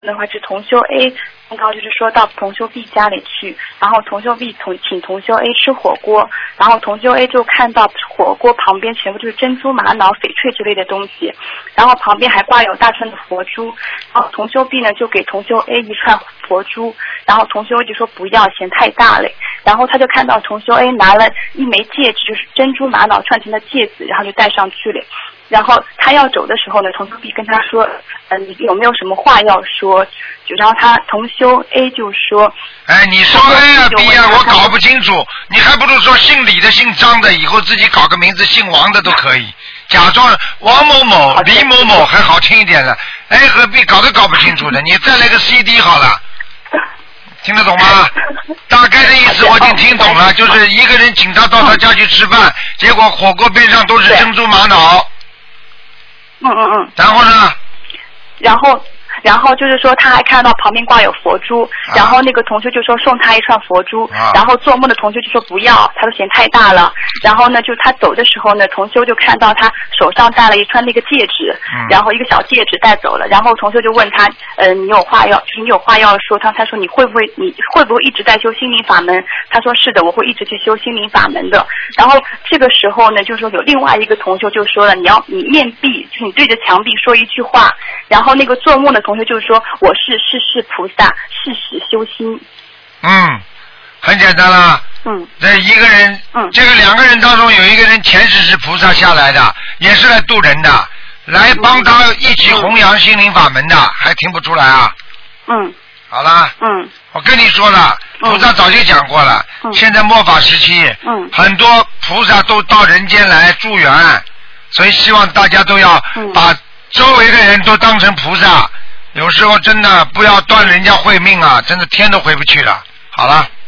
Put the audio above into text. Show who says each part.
Speaker 1: 的话是同修 A， 然后就是说到同修 B 家里去，然后同修 B 请同修 A 吃火锅，然后同修 A 就看到火锅旁边全部就是珍珠、玛瑙、翡翠之类的东西，然后旁边还挂有大串的佛珠，然后同修 B 呢就给同修 A 一串佛珠，然后同修 A 就说不要，嫌太大了，然后他就看到同修 A 拿了一枚戒指，就是珍珠玛瑙串成的戒指，然后就戴上去了。然后他要走的时候呢，同修 B 跟他说，你有没有什么话要说？就然后他同修 A 就说，
Speaker 2: 哎，你说 A 啊 B 啊，我搞不清楚，你还不如说姓李的、姓张的，以后自己搞个名字姓王的都可以，假装王某某、李某某还好听一点了。A 和 B 搞不清楚的，你再来个 CD 好了。听得懂吗？大概的意思我已经听懂了，就是一个人请他到他家去吃饭，结果火锅边上都是珍珠玛瑙。然后呢？然后就是说他还看到旁边挂有佛珠，然后那个同学就说送他一串佛珠，然后做梦的同学就说不要，他说嫌太大了。然后呢，就他走的时候呢，同修就看到他手上戴了一串那个戒指，然后一个小戒指带走了。然后同修就问他，你有话要说？他说你会不会一直在修心灵法门？他说是的，我会一直去修心灵法门的。然后这个时候呢，就是说有另外一个同修就说了，你面壁，就是你对着墙壁说一句话，然后那个做梦的同学就是说我是世菩萨，誓死修心。很简单了。这一个人，这个两个人当中有一个人前世是菩萨下来的，也是来渡人的，来帮他一起弘扬心灵法门的，还听不出来啊？好了。我跟你说了，菩萨早就讲过了，现在末法时期，很多菩萨都到人间来助缘，所以希望大家都要把周围的人都当成菩萨。有时候真的不要断人家慧命啊，真的天都回不去了。好了。